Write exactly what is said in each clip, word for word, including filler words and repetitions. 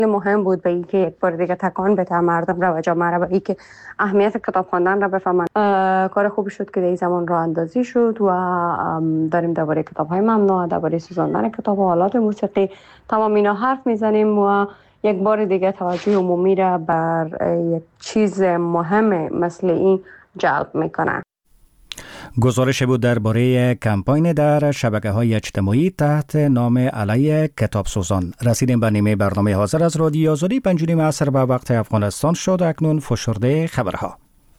مهم بود به اینکه یک بار دیگه تکان بده مردم را و جامعه را به اینکه اهمیت کتاب خواندن را بفهمند. کار خوبی شد که در این زمان راه اندازی شد و داریم درباره کتاب‌های ممنوع، درباره سوزاندن کتاب و آلات موسیقی تمام اینا حرف میزنیم و یک بار دیگه توجه عمومی را بر یک چیز مهم مثل این جلب میکنه. گزارش بود درباره کمپاین در شبکه‌های اجتماعی تحت نام علیه کتاب سوزان. رسیدیم به نیمه برنامه حاضر از رادیو آزادی. پنج نیم عصر به وقت افغانستان شد. اکنون فشرده خبرها.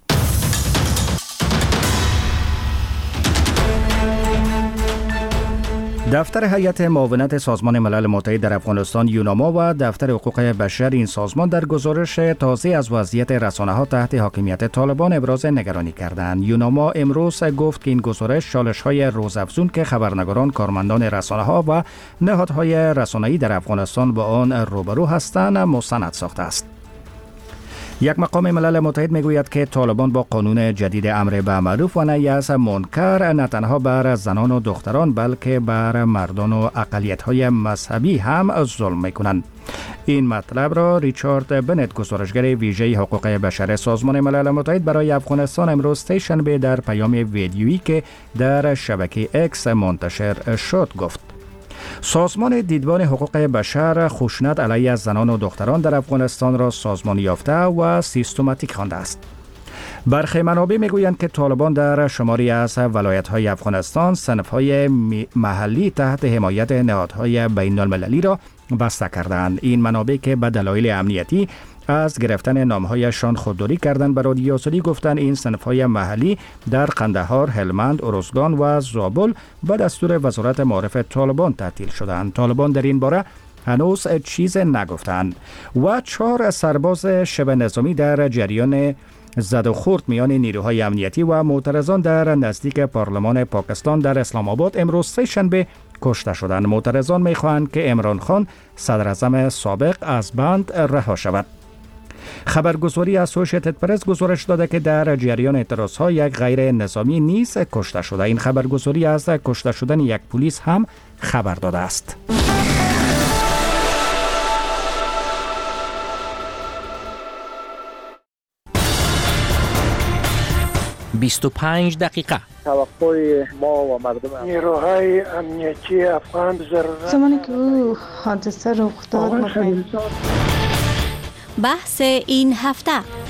دفتر هیئت معاونت سازمان ملل متحد در افغانستان یوناما و دفتر حقوق بشر این سازمان در گزارش تازه از وضعیت رسانه‌ها تحت حاکمیت طالبان ابراز نگرانی کردند. یوناما امروز گفت که این گزارش چالش‌های روزافزون که خبرنگاران، کارمندان رسانه‌ها و نهادهای رسانه‌ای در افغانستان با آن روبرو هستند مستند ساخته است. یک مقام ملل متحد میگوید که طالبان با قانون جدید امر به معروف و نهی از منکر نه تنها بر زنان و دختران بلکه بر مردان و اقلیت‌های مذهبی هم ظلم میکنند. این مطلب را ریچارد بنت، گزارشگر ویژه حقوق بشر سازمان ملل متحد برای افغانستان، امروز سه‌شنبه در پیام ویدیویی که در شبکه اکس منتشر شد گفت. سازمان دیدبان حقوق بشر خشونت علیه زنان و دختران در افغانستان را سازمان یافته و سیستماتیک خوانده است. برخی منابع میگویند که طالبان در شماری از ولایت‌های افغانستان صنف‌های محلی تحت حمایت نهادهای بین‌المللی را بسته کردند. این منابع که به دلایل امنیتی از گرفتن نامهایشان خودداری کردند به رادیو آزادی گفتند این صنف‌های محلی در قندهار، هلمند، ارزگان و زابل به دستور وزارت معارف طالبان تعطیل شدند. طالبان در این باره هنوز چیز نگفتند. و چهار سرباز شبه نظامی در جریان زد و خورد میان نیروهای امنیتی و معترضان در نزدیک پارلمان پاکستان در اسلام آباد امروز سه‌شنبه کشته شدند. معترضان میخواهند که عمران خان صدر اعظم سابق از بند رها شود. خبرگزاری اسوسییتد پرس گزارش داده که در جریان اعتراضها یک غیر نظامی نیز کشته شده. این خبرگزاری از کشته شدن یک پلیس هم خبر داده است. بیست و پنج دقیقه توقع ما و مردم نیروهای امنیتی افغان ضرورت زمانی که او حادثه رخ داد بحث این هفته.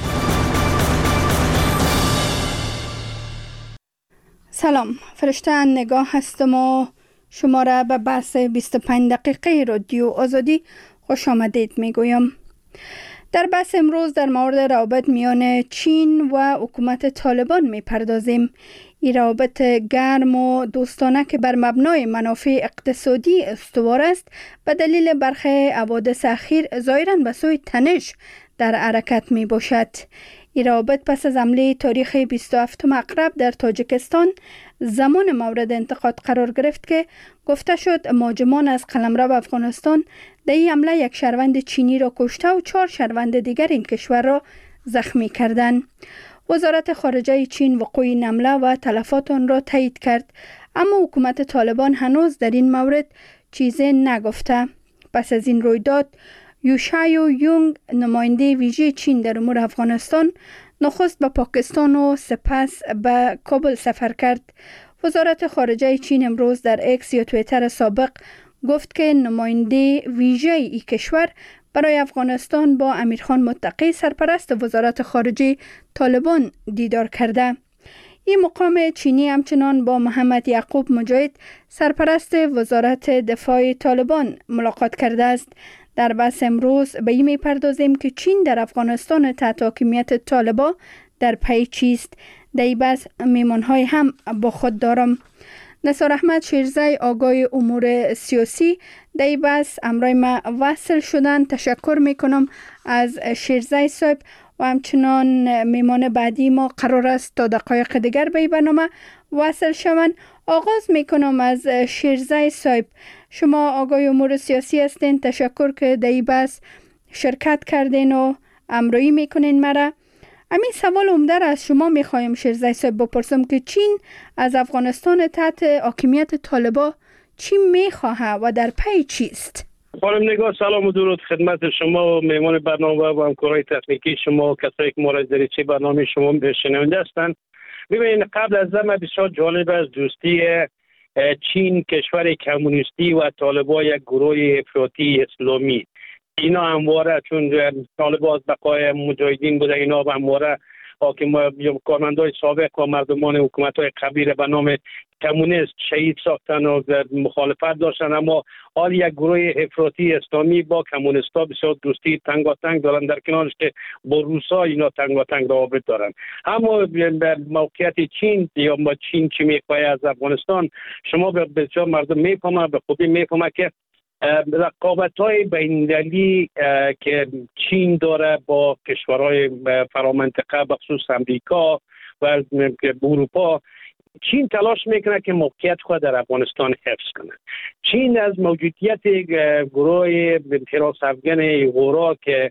سلام، فرشته نگاه هستم و شما را به بحث بیست و پنج دقیقه رادیو آزادی خوش آمدید میگویم. در بحث امروز در مورد روابط میان چین و حکومت طالبان میپردازیم. این روابط گرم و دوستانه که بر مبنای منافع اقتصادی استوار است به دلیل برخی حوادث اخیر ظاهراً به سوی تنش در حرکت می باشد. این روابط پس از حمله تاریخی بیست و هفتم عقرب در تاجیکستان زمان مورد انتقاد قرار گرفت که گفته شد مهاجمان از قلمرو افغانستان در این حمله یک شهروند چینی را کشته و چهار شهروند دیگر این کشور را زخمی کردند. وزارت خارجه چین وقوع این حمله و تلفات آن را تایید کرد، اما حکومت طالبان هنوز در این مورد چیزی نگفته. پس از این رویداد یوشایو یونگ، نماینده ویژه چین در امور افغانستان، نخست به پاکستان و سپس به کابل سفر کرد. وزارت خارجه چین امروز در اکس یا توییتر سابق گفت که نماینده ویژه ای کشور برای افغانستان با امیرخان متقی، سرپرست وزارت خارجه طالبان، دیدار کرده. این مقام چینی همچنان با محمد یعقوب مجاهد، سرپرست وزارت دفاع طالبان، ملاقات کرده است. در بحث امروز به این میپردازیم که چین در افغانستان تحت حاکمیت طالبان در پی چیست. در این بحث میمانهای هم با خود دارم. نثار احمد شیرزی، آگاه امور سیاسی، در این بحث همراه ما وصل شدن. تشکر میکنم از شیرزی صاحب و همچنان میمان بعدی ما قرار است تا دقایق دیگر به این برنامه وصل شوند. آغاز میکنم از شیرزی صاحب. شما آگاه امور سیاسی هستین، تشکر که در این بحث شرکت کردین و همراهی میکنین مرا. همین سوال عمده را از شما میخوایم شیرزی صاحب بپرسم که چین از افغانستان تحت حاکمیت طالبان چی میخواهد و در پی چیست؟ خانم نگاه، سلام و درود خدمت شما و مهمان برنامه و همکارای تکنیکی شما و کسایی که ما را در چه برنامه شما شنونده هستند. ببینید، قبل از همه بسیار جالب است دوستی چین، کشور کمونیستی و طالبان، یک گروه افراطی اسلامی. اینا همواره چون طالبان از بقای مجاهدین بوده، اینا همواره حاکم کارمندای سابق و مردمان حکومت‌های قبلی به نام کمونیست شهید ساختن و مخالفت داشتن، اما حال یک گروه افراطی اسلامی با کمونیستا بسیار دوستی تنگاتنگ دارن، در کنارش که با روسا اینا تنگاتنگ روابط دارن. اما در موقعیت چین یا ما چین چی میخواه از افغانستان، شما به بسیار مردم میفهمه، به خوبی میفهمه که رقابت های بین‌المللی که چین داره با کشورهای فرامنطقه بخصوص امریکا و اروپا، چین تلاش میکنه که موقعیت خود در افغانستان حفظ کنه. چین از موجودیت گروه حراس افغان غورا که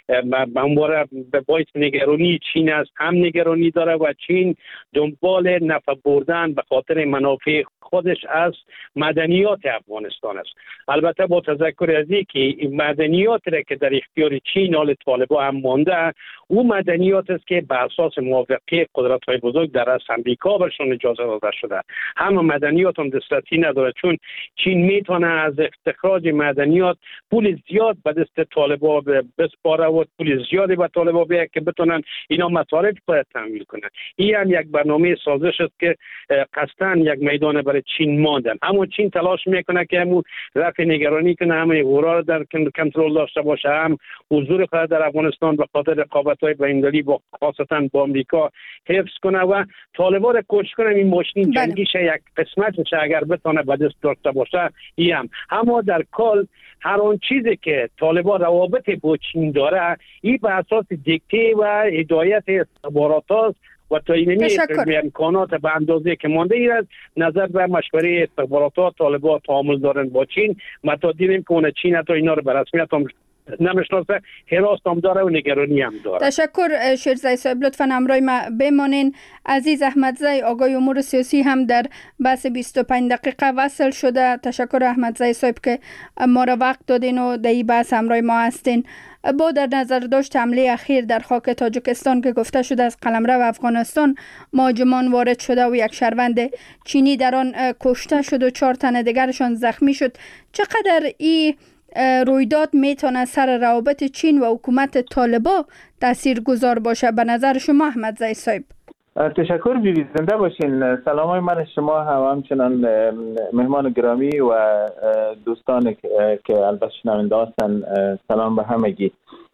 همواره به باعث نگرانی چین است، هم نگرانی داره و چین دنبال نفع بردن به خاطر منافع خودش از مدنیات افغانستان است. البته با تذکر از این که مدنیات را که در اختیار چین حال طالبان هم مانده، او مدنیات است که به اساس موافقه قدرت‌های بزرگ در از امریکا برشون اجازه داده شده. همه مدنیات هم دسترسی نداره، چون چین میتونه از استخراج مدنیات پول زیاد به دست طالبان بسپاره و پول زیادی به طالبان بیاره که بتونن اینا مصارف باید تامین کنن. این هم یک برنامه سازش است که قصداً یک میدان برای چین ماندن. اما چین تلاش میکنه که همون رفع نگرانی کنه، همه غورا رو در کنترل داشته باشه، هم حضور خود در افغانستان به خاطر رقابت‌های بین‌المللی با خاصتا با آمریکا حفظ کنه و طالبان کوشش کنه این ماشین جنگیش یک قسمتش اگر بتونه به دست داشته باشه. این هم اما در کل هر آن چیزی که طالبان روابط با چین داره، این به اساس دیکته و هدایت استخبارات است و تا اینمی امکانات به اندازه که مانده ای است نظر به مشوره استخبارات طالبان تعامل دارن با چین. ما تا دیدیم که اون چین حتی اینا رو به رسمیت هم نمیشناسه، حراس هم داره و نگرانی هم داره. تشکر شیرزای صاحب، لطفا همراه ما بمانین. عزیز احمدزی، آقای امور سیاسی، هم در بحث بیست و پنج دقیقه وصل شده. تشکر احمدزی صاحب که ما را وقت دادین و در این بحث همراه ما هستین. با در نظر داشت حمله اخیر در خاک تاجیکستان که گفته شده از قلمرو افغانستان مهاجمان وارد شده و یک شهروند چینی در آن کشته شد و چهار تن دیگرشان زخمی شد، چقدر این رویداد میتونه سر روابط چین و حکومت طالبان تأثیر گذار باشه به نظر شما احمدزی صاحب؟ تشکر، بیبی زنده باشین. سلام های من شما هم همچنان مهمان گرامی و دوستان که البته شنونده هستن، سلام به همگی.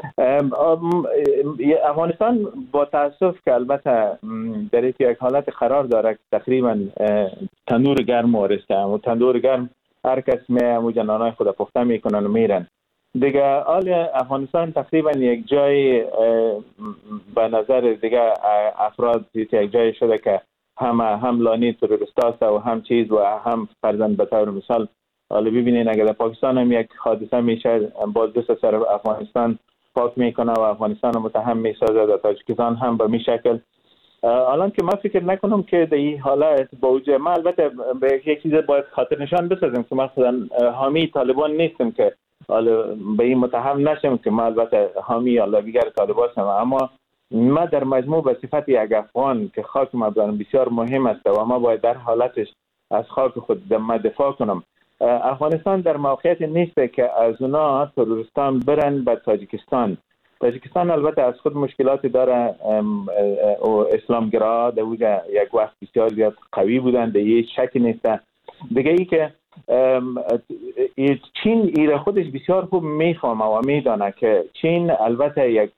افغانستان با تاسف که البته در یک حالت قرار داره که تقریبا تنور گرم وارسته و تنور گرم هر کس می همو جنانای خود پخته میکنن و میرن دیگه. حال افغانستان تقریبا یک جای به نظر دیگه افراد یک جای شده که هم هم لانی تروریست و هم چیز و هم فرزند به طور مثال. حالا ببینین اگر در پاکستان هم یک حادثه میشه باز دست سر افغانستان پاک میکنه و افغانستان متهم میسازه، در تاجیکستان هم به می شکل. الان که من فکر نکنم که در این حالت با وجود ما البته به یک چیز باید خاطر نشان بسازم که مثلا حامی طالبان نیستم که حالا به این متهم نشم که ما البته حامی یا دیگر طالبان هستم، اما ما در مجموع به صفت یک افغان که خاک ما بسیار مهم است و ما باید در حالتش از خاک خود دفاع کنم. افغانستان در موقعیت نیست که از اونا تروریستان برن به تاجیکستان. تاجیکستان البته از خود مشکلاتی داره و اسلامگرا در اوجه یک وقت بسیار زیاد قوی بودن، در یک شکی نیست. دیگه ای که چین ایره خودش بسیار خوب میفهمه و میدانه که چین البته یک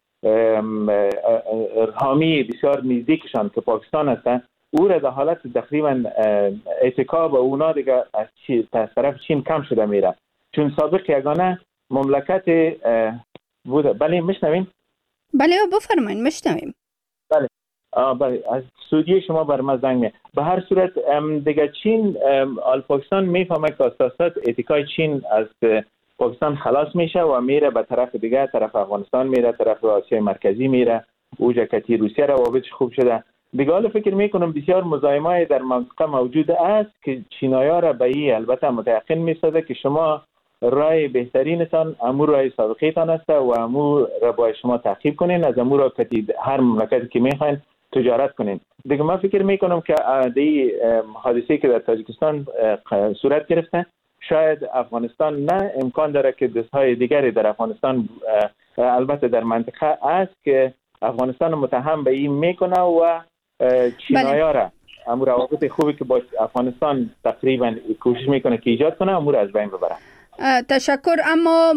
حامی بسیار نزدیکشان که پاکستان هستن، او را در حالت تقریبا اتکا به اونا دیگه از طرف چین کم شده میره، چون سابق یگانه مملکت بوده. بله میشنویم؟ بله بفرمایید میشنویم. بله بله از سعودی شما بر ما زنگ می. به هر صورت دیگه چین آل پاکستان میفهمه که اساسات اتکای چین از پاکستان خلاص میشه و میره به طرف دیگه، طرف افغانستان میره، طرف آسیای مرکزی میره، اوجا کتی روسیه روابطش خوب شده دیگه. حالا فکر میکنم بسیار مزاحمای در منطقه موجود است که چینایا را به این البته متيقن میسازه که شما رای بهترینتان امور رای سابقه تان است و امور را با شما تعقیب کنین، از امور را کتید هر مملکتی که میخواین تجارت کنین. دیگه من فکر میکنم که دی حادثه که در تاجیکستان صورت گرفته، شاید افغانستان نه امکان داره که دستهای دیگری در افغانستان البته در منطقه است که افغانستان متهم به این میکنه و چینایا را امور روابط خوبی که با افغانستان تقریبا کوشش میکنه که ایجاد کنه امور از بین ببره. تشکر. اما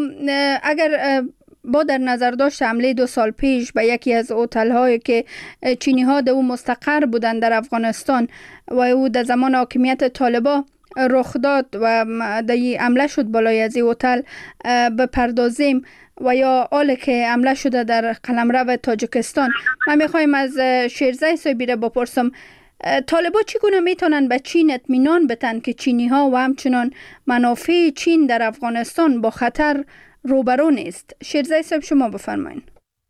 اگر با در نظر داشت حمله دو سال پیش به یکی از هتل هایی که چینی ها در او مستقر بودند در افغانستان و او در زمان حاکمیت طالبان رخ داد و در حمله شد بالای از این هتل بپردازیم و یا حالی که حمله شده در قلمرو تاجیکستان، من میخوایم از شیرزای صاحبی را بپرسم طالبان چگونه میتونن به چین اطمینان بدن که چینی ها و همچنان منافع چین در افغانستان با خطر روبرو نیست؟ شیرزای صاحب شما بفرمایید.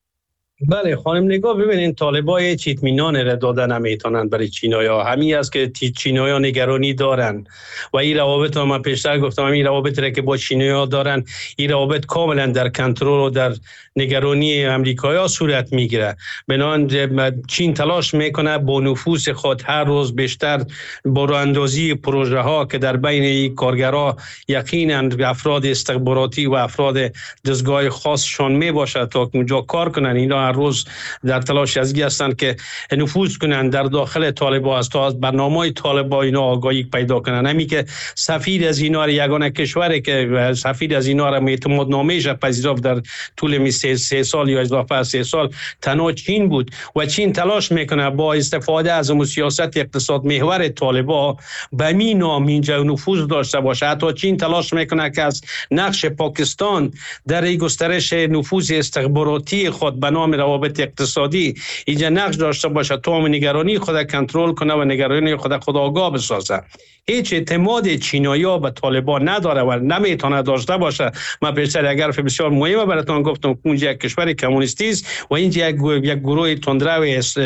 بله خانم نگاه، ببینید طالبان هیچ اطمینان را دادن نمیتونن برای چینایا. همین است که چینایا نگرانی دارن و این روابط رو من پیشتر گفتم، این روابط را که با چینایا دارن، این روابط کاملا در کنترل و در نگرانی امریکایا صورت میگیره. بنابراین چین تلاش میکنه با نفوذ خود هر روز بیشتر با راهاندازی پروژه ها که در بین این کارگرها یقینا افراد استخباراتی و افراد دستگاه خاصشان میباشه تا اونجا کار کنن. اینا هر روز در تلاش از این هستند که نفوذ کنن در داخل طالبان است تا از برنامه‌های طالبان اینا آگاهی پیدا کنن. همین که سفیر از اینا یگانه کشوری که سفیر از اینا را اعتماد نامه‌اش پذیرفت در طول می سه, سه سال یا اضافه از سه سال تنها چین بود و چین تلاش میکنه با استفاده از سیاست اقتصاد محور طالبان به می نام اینجا نفوذ داشته باشه. حتی چین تلاش میکنه که از نقش پاکستان در این گسترش نفوذ استخباراتی خود به نام روابط اقتصادی اینجا نقش داشته باشه تا نگرانی خود کنترل کنه و نگرانی خود خود آگاه بسازه. هیچ اعتماد چینایا به طالبان نداره و نمیتونه داشته باشه. من پیشتر اگر بسیار مهمه براتون گفتم اونجا یک کشور کمونیستی است و اینجا یک یک گروه تندرو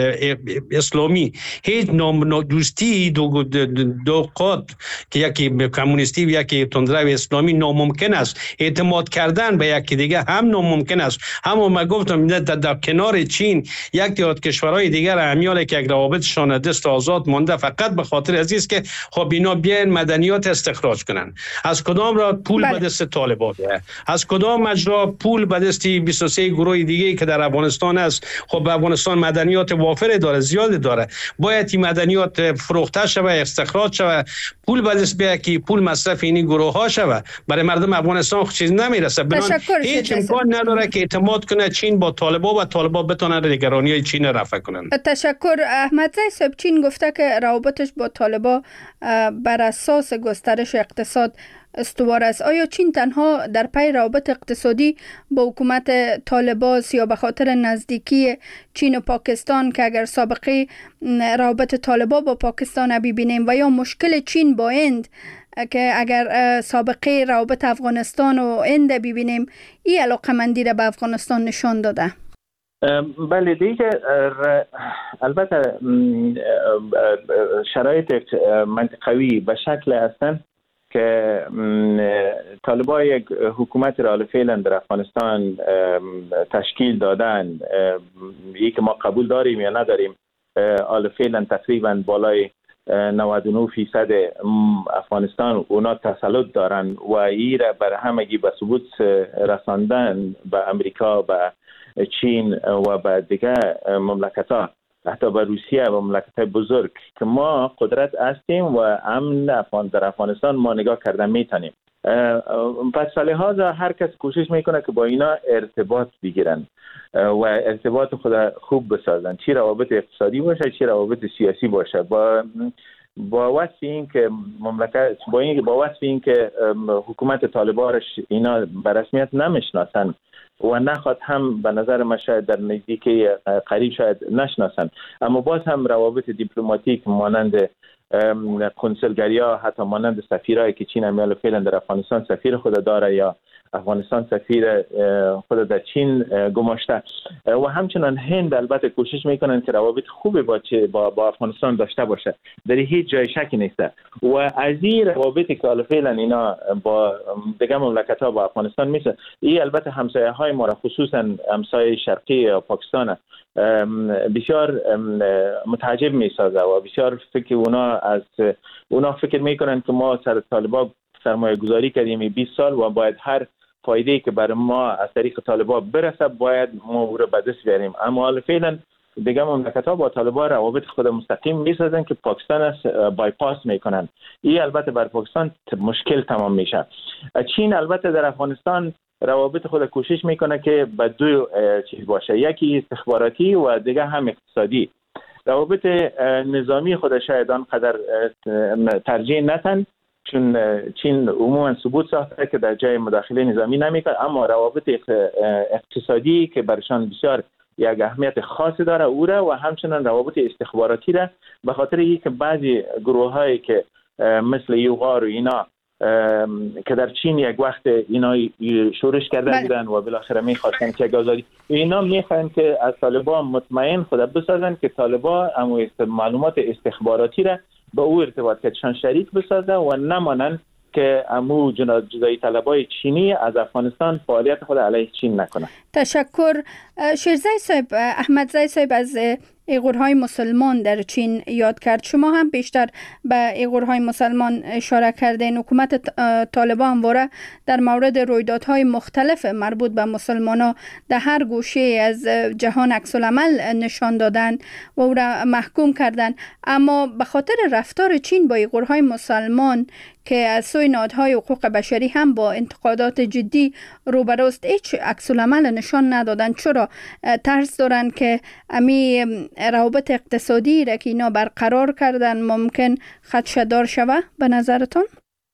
اسلامی. هیچ نام دوستی دو دو قطب که یکی کمونیستی و یکی تندرو اسلامی ناممکن است. اعتماد کردن به یکی دیگه هم ناممکن است. همون ما گفتم در, در کنار چین یک دیگر کشورهای دیگر امیاله که یک روابطشان دست آزاد مونده فقط به خاطر عزیز که خب اینا بیان مدنیات استخراج کنن. از کدام را پول بله. به دست طالبان ده؟ از کدام مجرا پول به دست بیست و سه گروه دیگه که در افغانستان است؟ خب افغانستان مدنیات وافر داره، زیاد داره. باید این مدنیات فروخته شوه، استخراج شوه، پول به دست بیاد که پول مصرف این گروه ها شوه. برای مردم افغانستان چیز نمیرسه. بنابراین هیچ امکان نداره که اعتماد کنه چین با طالبان و طالبان بتونن نگرانی چین رفع کنن. تشکر. احمدزی صاحب، چین گفته که روابطش با طالبان بر اساس گسترش اقتصاد استوار است. آیا چین تنها در پی روابط اقتصادی با حکومت طالبان یا به خاطر نزدیکی چین و پاکستان که اگر سابقه روابط طالبان با پاکستان ببینیم و یا مشکل چین با هند که اگر سابقه روابط افغانستان و هند ببینیم این علاقمندی را به افغانستان نشان داده؟ بله دیگه البته شرایط منطقوی به شکل هستند که طالبان یک حکومت را فعلا در افغانستان تشکیل دادن. یک ما قبول داریم یا نداریم، حال فعلا تقریبا بالای نود و نه فیصد افغانستان اونا تسلط دارن و این را بر همگی به ثبوت رساندن به امریکا، به چین و به دیگر مملکت‌ها، حتی به روسیه و مملکت‌های بزرگ که ما قدرت هستیم و امن افغان در افغانستان ما نگاه کردن میتونیم. پس لحاظا هر کس کوشش میکنه که با اینا ارتباط بگیرن و ارتباط خود خوب بسازن، چی روابط اقتصادی باشه چی روابط سیاسی باشه. با با وصف این که مملکت با این با وصف این که حکومت طالبان اینا به رسمیت نمیشناسن و نخواد هم به نظر من شاید در نزدیکی قریب شاید نشناسن، اما باز هم روابط دیپلماتیک مانند کنسولگری ها، حتی مانند سفیرایی که چین امیال فعلا در افغانستان سفیر خود داره یا افغانستان سفیر خود در چین گماشته و همچنان هند البته کوشش میکنن که روابط خوبی با با, با افغانستان داشته باشه، در هیچ جای شکی نیست و از این روابطی که فعلا اینا با دیگه مملکت‌ها با افغانستان میشه، این البته همسایه های ما را خصوصا همسایه شرقی پاکستان بسیار متعجب میسازه و بسیار فکر اونا از اونا فکر میکنن که ما سر طالبان سرمایه گذاری کردیم بیست سال و باید هر فایده‌ای که برای ما از طریق طالبان برسه باید ما او را به دست بیاریم. اما فعلا دیگه مملکت‌ها با طالبان روابط خود مستقیم میسازن که پاکستان است بایپاس میکنن. این البته بر پاکستان مشکل تمام میشه. چین البته در افغانستان روابط خود کوشش میکنه که به دو چیز باشه، یکی استخباراتی و دیگه هم اقتصادی. روابط نظامی خود شاید آنقدر ترجیح ندن چون چین عموما ثبوت ساخته که در جای مداخله نظامی نمیکنه، اما روابط اقتصادی که برشان بسیار یک اهمیت خاصی داره او را و همچنان روابط استخباراتی را، به خاطر اینکه بعضی گروه هایی که مثل یوغار و اینا که در چین یک وقت اینا شورش کرده بودن و بالاخره میخواستن که آزادی اینا میخوان که از طالبان مطمئن خود بسازن که طالبان امو معلومات استخباراتی را به او ارتباط کردشان شریک بسازه و نمانن که امو جدایی طلبای چینی از افغانستان فعالیت خود علیه چین نکنه. تشکر. شیرزای صاحب، احمدزای صاحب از ایغورهای مسلمان در چین یاد کرد. شما هم بیشتر به ایغورهای مسلمان اشاره کردین. حکومت طالبان واره در مورد رویدادهای مختلف مربوط به مسلمانان در هر گوشه از جهان عکس العمل نشان دادن و او را محکوم کردن، اما به خاطر رفتار چین با ایغورهای مسلمان که از سوی نهادهای حقوق بشری هم با انتقادات جدی روبروست، هیچ عکس العمل نشان ندادن. چرا؟ ترس دارن که امی روابط اقتصادی را که اینا برقرار کردن ممکن خدشه‌دار شوه به نظرتون؟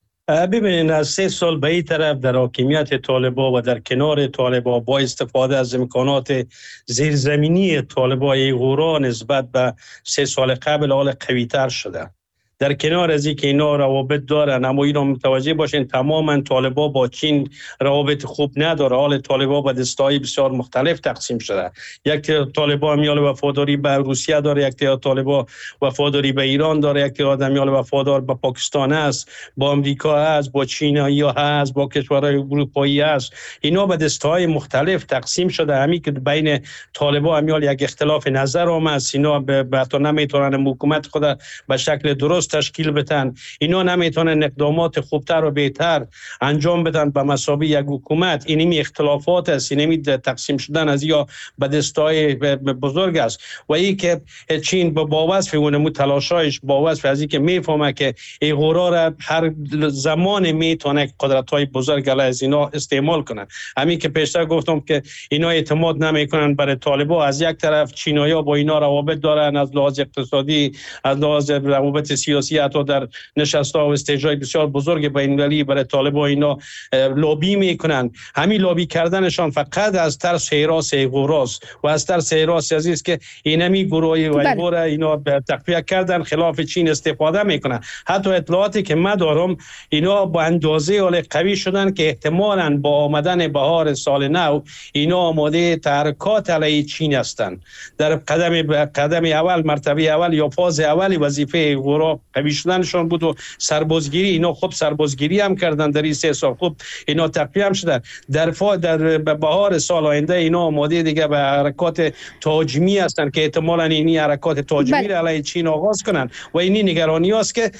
ببینید از سه سال به این طرف در حاکمیت طالبان و در کنار طالبان با استفاده از امکانات زیرزمینی طالبان ایغورا نسبت به سه سال قبل حال قوی‌تر شده. در کنار از اینکه اینا روابط دارن، اما اینا متوجه باشین تماما طالبان با چین روابط خوب نداره. حال طالبان به دستای بسیار مختلف تقسیم شده. یک طالبان میال وفاداری به روسیه داره، یک طالبان وفاداری به ایران داره، یک آدمیال وفادار به پاکستان است، با امریکا است، با چینایی هست، با کشورهای اروپایی است. اینا به دستای مختلف تقسیم شده. همین که بین طالبان امیال یک اختلاف نظر آمد، اینا به تو نمیتونن حکومت خود به شکل درست تشکیل بدن، اینا نمیتونن اقدامات خوبتر و بهتر انجام بدن به مثابه یک حکومت. اینمی اختلافات است، اینمی تقسیم شدن از یا به دستای بزرگ است و این که چین با وصف اونمو تلاشایش با وصف از این که میفهمه که ایغورا را هر زمان میتونه قدرت‌های بزرگ علیه از اینا استعمال کنن. همین که پیشتر گفتم که اینا اعتماد نمیکنن برای طالبان. از یک طرف چینایی‌ها با اینا روابط دارن از لحاظ اقتصادی، از لحاظ روابط سیاسی، حتی در نشست‌ها و استیج‌های بسیار بزرگ بین‌المللی برای طالبان اینا لابی میکنن. همین لابی کردنشان فقط از ترس هراس ایغوراست و از ترس هراس عزیز که اینمی گروهی و ایغورا اینا تقویت کردن خلاف چین استفاده میکنن. حتی اطلاعاتی که من دارم اینا با اندازه حال قوی شدن که احتمالاً با آمدن بهار سال نو اینا آماده تحرکات علیه چین هستند. در قدم قدم اول، مرتبه اول یا فاز اولی وظیفه ایغورا قوی شدنشان بود و سربازگیری. اینا خب سربازگیری هم کردن در این سه سال، خب اینا تقویت هم شدن. در فا در بهار سال آینده اینا آماده دیگه به حرکات تهاجمی هستن که احتمالاً اینی حرکات تهاجمی را علیه چین آغاز کنن و اینی نگرانی است که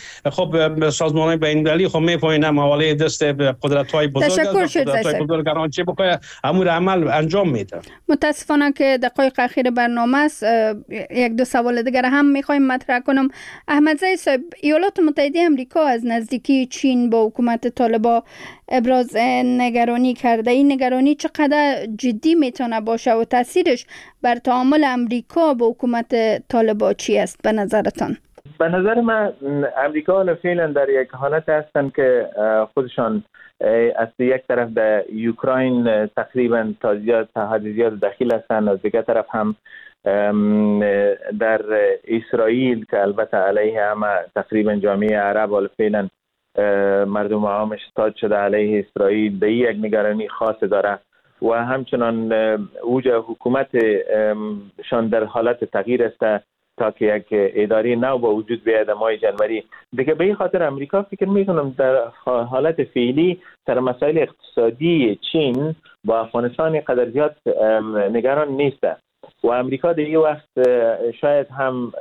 خب سازمان‌های بین‌المللی خب می‌پوینن حواله دست قدرت‌های بزرگ است. قدرت‌های بزرگ چه بکنه امور عمل انجام میده. متاسفانه که دقایق اخیر برنامه است، یک دو سوال دیگر هم می‌خوایم مطرح کنم. احمدزای صاحب، ایالات متحده آمریکا از نزدیکی چین با حکومت طالبان ابراز نگرانی کرده. این نگرانی چقدر جدی میتونه باشه و تاثیرش بر تعامل آمریکا با حکومت طالبان چی است به نظرتان؟ به نظر من امریکا فعلا در یک حالت هستن که خودشان از یک طرف در اوکراین تقریبا تا زیاد تا حد زیاد دخیل هستن، از دیگر طرف هم در اسرائیل که البته علیه همه تقریبا جامعه عرب و فعلا مردم عامش ستاد شده علیه اسرائیل، به یک نگرانی خاص داره و همچنان اوج حکومت شان در حالت تغییر است تا که یک اداره نو با وجود بیاید ماه جنوری. دیگه به این خاطر امریکا فکر میکنم در حالت فعلی سر مسائل اقتصادی چین با افغانستان قدر زیاد نگران نیست و امریکا در این وقت شاید هم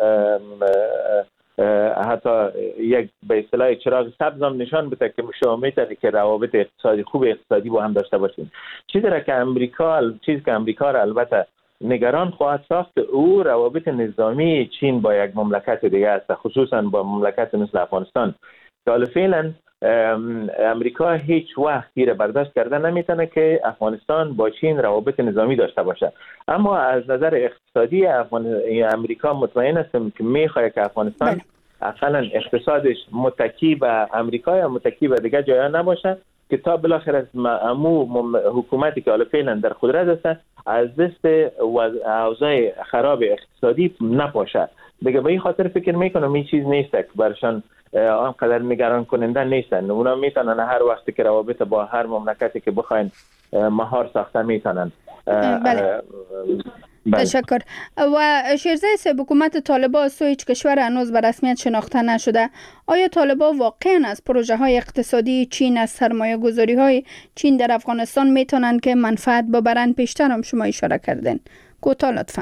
حتی یک به اصطلاح چراغ سبز هم نشان بده که شما میتونید که روابط اقتصادی خوب اقتصادی با هم داشته باشین. چیزی را که امریکا چیزی که امریکا را البته نگران خواهد ساخت او روابط نظامی چین با یک مملکت دیگه است، خصوصا با مملکت مثل افغانستان. حالا فعلا امریکا هیچ وقت را برداشت کرده نمیتونه که افغانستان با چین روابط نظامی داشته باشه، اما از نظر اقتصادی امریکا مطمئن هستم که میخواد که افغانستان اقلا اقتصادش متکی به امریکا یا متکی به دیگه جایا نباشه که تا بالاخره امو حکومتی که حالا فعلا در قدرت است از دست اوضاع خراب اقتصادی نپاشه. دیگه به این خاطر فکر میکنم این چیز نیست که برشان آنقدر نگران کننده نیستن. اونا میتونن هر وقتی که روابط با هر مملکتی که بخواین مهار ساخته میتونن. بله. تشکر. و شیرزای صاحب، حکومت طالبان از سوی هیچ کشور هنوز به رسمیت شناخته نشده. آیا طالبان واقعا از پروژه های اقتصادی چین، از سرمایه گذاری های چین در افغانستان میتونن که منفعت ببرن؟ پیشتر هم شما اشاره کردین، کوتاه لطفاً.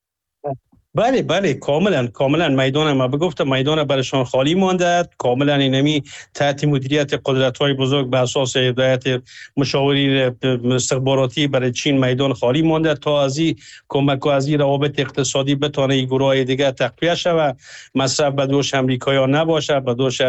بله بله کاملا کاملا میدان ما بگفتم میدان برشان خالی مانده، کاملا اینمی تحت مدیریت قدرت‌های بزرگ به اساس هدایت مشاورین استخباراتی برای چین میدان خالی مانده تا از این کمک و از این روابط اقتصادی بتونه این گروه دیگه تقویت شود، مصرف به دوش امریکایی نباشه، به دوش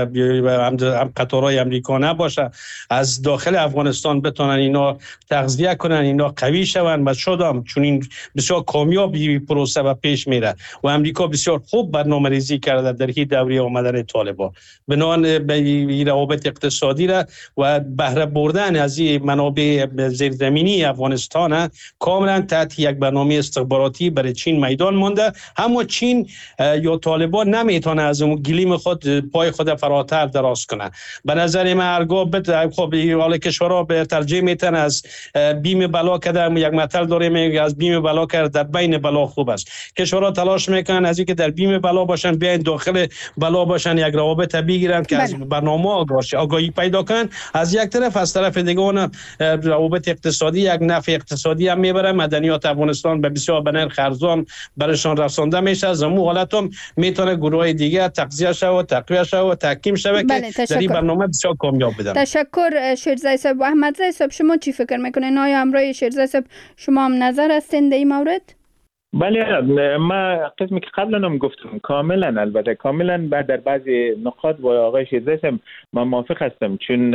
هم قطارهای امریکا نباشه، از داخل افغانستان بتونن اینا تغذیه کنن، اینا قوی شون و شدم چون این بسیار کامیابی پروسه و پیش میره و امریکا بسیار خوب برنامه‌ریزی کرده در این دوره آمدن طالبان بنابراین به روابط اقتصادی را و بهره بردن از این منابع زیرزمینی افغانستان کاملا تحت یک برنامه استخباراتی برای چین میدان مانده. اما چین یا طالبان نمیتونه از اون گلیم خود پای خود فراتر دراز کنه. به نظر من هرگاه بد خب حال کشورها به ترجیح میتن از بیم بلا کردن، یک مثل داریم از بیم بلا کرد در بین بلا خوب است. کشورها تلاش میکنن از اینکه در بیم بلا باشن بیاین داخل بلا باشن، یک روابط بگیرن که بله. از برنامه آگاهی آگاهی پیدا کنن از یک طرف، از طرف دیگه اون روابط اقتصادی یک نفع اقتصادی هم میبره، مدنیات افغانستان به بسیار به نرخ ارزان برشان رسانده میشه. از اون حالت هم میتونه گروه دیگه تغذیه شه و تقویت شه و تحکیم شه بله. که در این برنامه بسیار کامیاب بدن. تشکر شیرزای صاحب. و احمد زای صاحب، شما چی فکر میکنین؟ آیا همراه شیرزای صاحب شما هم نظر هستین در این مورد؟ بله، ما قسمی که قبلا هم گفتم کاملا البته کاملا بعد در بعضی نقاط با آقای شیرزای صاحب من موافق هستم، چون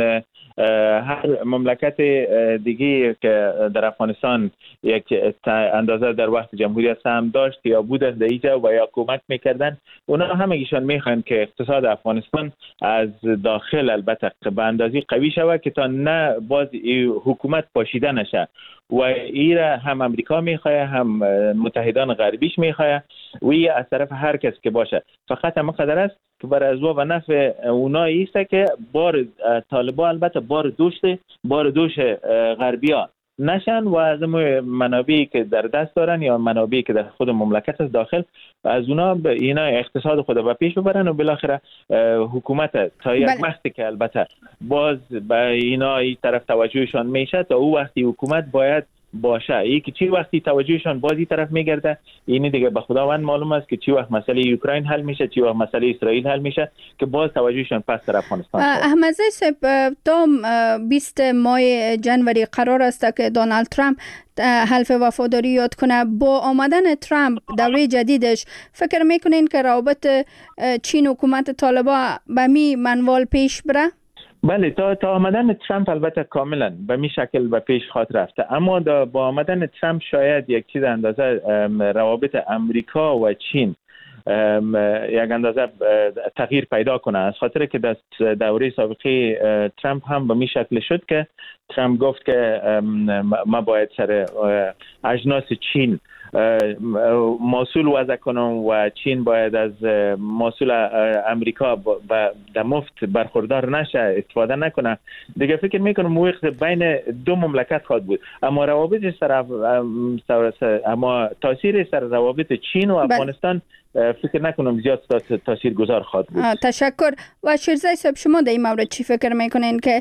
هر مملکت دیگه که در افغانستان یک اندازه در وقت جمهوری اسلامی داشت یا بودن در اینجا و یا کمک میکردن، اونا همگیشان میخوان که اقتصاد افغانستان از داخل البته به اندازه قوی شود که تا نه باز حکومت پاشیده نشه و ایره هم امریکا میخواه هم متحدان غربیش میخواه و ای از طرف هر کس که باشه. فقط هم قدر است که برای ازوا و نفع اونا ایسته که بار طالبان البته بار دوشت بار دوش غربی ها نشن و از منابعی که در دست دارن یا منابعی که در خود مملکت است داخل از اونا به اینا اقتصاد خود به پیش ببرن و بالاخره حکومت تا یک وقتی که البته باز به اینا این طرف توجهشان میشه تا او وقتی حکومت باید باشه. ای که چی وقتی توجهشان بازی طرف میگرده این دیگه به خداوند معلوم است که چی وقت مسئله اوکراین حل میشه، چی وقت مسئله اسرائیل حل میشه که باز توجهشان پس در افغانستان. احمد زای صاحب، تا بیست ماه جنوری قرار است که دونالد ترامپ حلف وفاداری یاد کنه. با آمدن ترامپ دوره جدیدش فکر میکنین که روابط چین و حکومت طالبان به می منوال پیش بره؟ بله، تا تا آمدن ترامپ البته کاملا به می شکل به پیش خواهد رفته، اما با آمدن ترامپ شاید یک چیز اندازه روابط امریکا و چین یک اندازه تغییر پیدا کنه، از خاطر که در دوره سابقه ترامپ هم به می شکل شد که ترامپ گفت که ما باید سر اجناس چین محصول وضع کنن و چین باید از محصول امریکا در مفت برخوردار نشه، استفاده نکنه، دیگه فکر میکنم موقع بین دو مملکت خواهد بود. اما روابط سر اما تاثیر سر روابط چین و افغانستان فکر نکنم زیاد تاثیر گذار خواهد بود. تشکر. و شیرزای صاحب شما در این مورد چی فکر میکنین که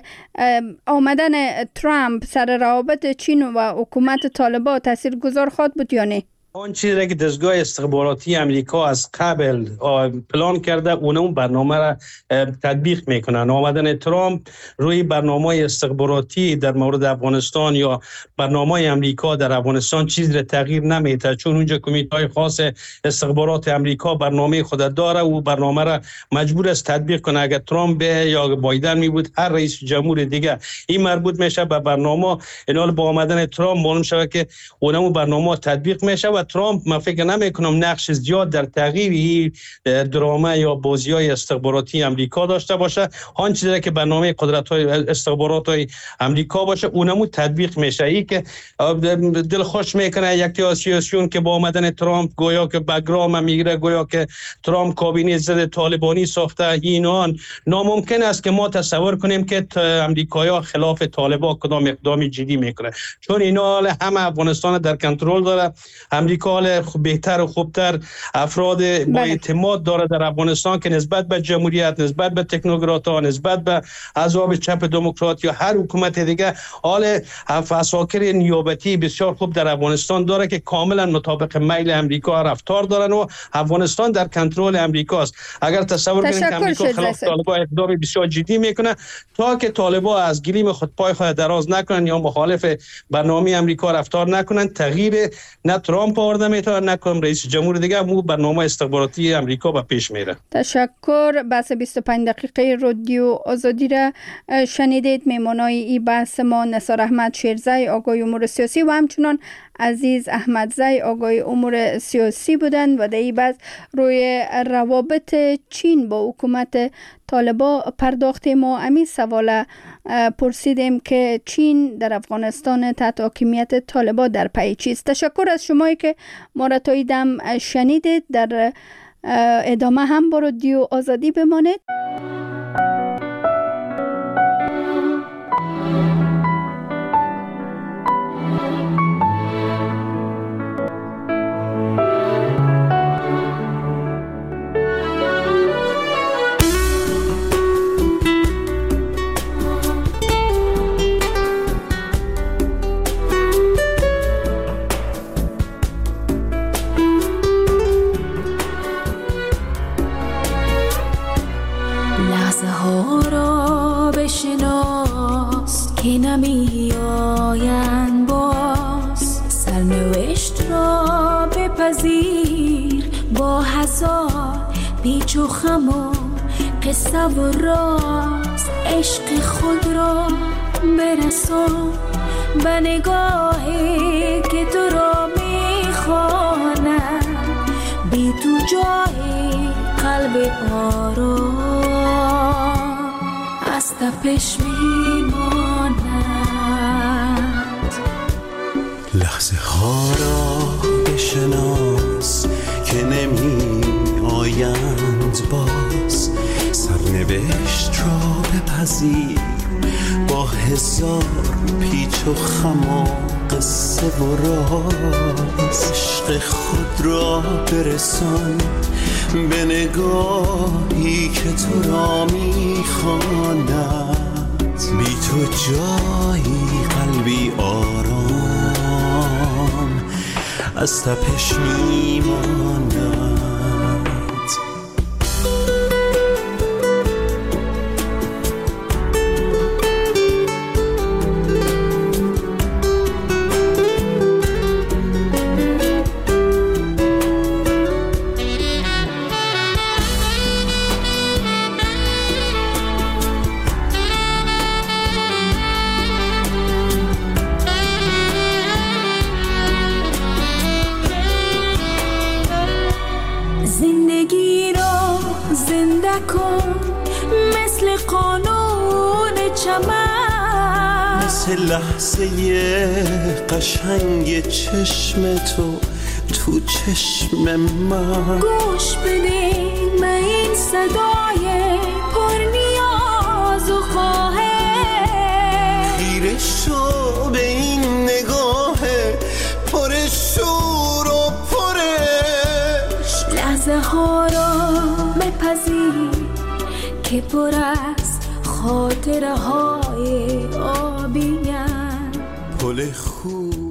آمدن ترامپ سر روابط چین و حکومت طالبان تاثیر گذار خواهد بود یا نه؟ آن چیزی که دستگاه استخباراتی امریکا از قبل پلان کرده اون برنامه را تطبیق میکنن. آمدن ترامپ روی برنامه استخباراتی در مورد افغانستان یا برنامه امریکا در افغانستان چیزی را تغییر نمیده، چون اونجا کمیته خاص استخبارات امریکا برنامه خود داره و برنامه را مجبور است تطبیق کنه. اگر ترامپ یا بایدن می بود هر رئیس جمهور دیگه این مربوط میشه به برنامه، اینال با آمدن ترامپ معلوم شده که اون برنامه تطبیق میشه و ترامپ من فکر نمی کنم نقش زیاد در تغییر این درامه یا بازی‌های استخباراتی امریکا داشته باشه. آن چیزی که برنامه قدرت‌های استخبارات امریکا باشه اونمو تطبیق میشه. ای که دل خوش میکنه یک سیاسیون که با آمدن ترامپ گویا که بگرام میگیره، گویا که ترامپ کابینه ضد طالبانی ساخته، اینان ناممکن است که ما تصور کنیم که امریکایی‌ها خلاف طالبان کدام اقدامی جدی میکنه، چون اینا همه افغانستان در کنترل داره. امریکا بهتر و خوبتر افراد با اعتماد داره در افغانستان که نسبت به جمهوریت، نسبت به تکنوکرات ها، نسبت به احزاب چپ دموکرات یا هر حکومت دیگه حال عساکر نیابتی بسیار خوب در افغانستان داره که کاملا مطابق میل امریکا رفتار دارن و افغانستان در کنترل امریکاست. اگر تصور کنیم که امریکا خلاف طالبان اقدام بسیار جدی میکنه تا که طالبان از گلیم خود پای خود دراز نکنن یا مخالف برنامه امریکا رفتار نکنن، تغییر نه ترامپ آورده میتونه نکنم رئیس جمهور دیگه مو برنامه استخباراتی امریکا به پیش میره. تشکر. بحث بیست و پنج دقیقه رادیو آزادی را شنیدید. میمانای این بحث ما نثار احمد شیرزای آگاه امور سیاسی و همچنان عزیز احمدزی آگاه امور سیاسی بودند و در این بحث روی روابط چین با حکومت طالبان پرداختیم و همین سوال پرسیدیم که چین در افغانستان تحت حاکمیت طالبان در پی چیست. تشکر از شمایی که ما را تا این دم شنیدید. در ادامه هم با رادیو آزادی بمانید. که نمی آیند باز، سرنوشت را بپذیر با هزار پیچ و خم و قصه و راز. عشق خود را برسان به نگاهی که تو را می خواند، بی تو جای قلب آرام از تپش می ماند. لحظه ها را بشناس که نمی آیند باز، سرنوشت را بپذیر با هزار پیچ و خم و قصه و راز. عشق خود را برسان به نگاهی که تو را میخواند، بی تو جایی قلبی آرام از تپش میماند. لحظه قشنگ چشم تو تو چشم من. گوش بده به این صدای پر نیاز و خواهش، خیره شو به این نگاه پر شور و پرش، لحظه ها را بپذیر که پر از خاطره های آبیم، پل خوب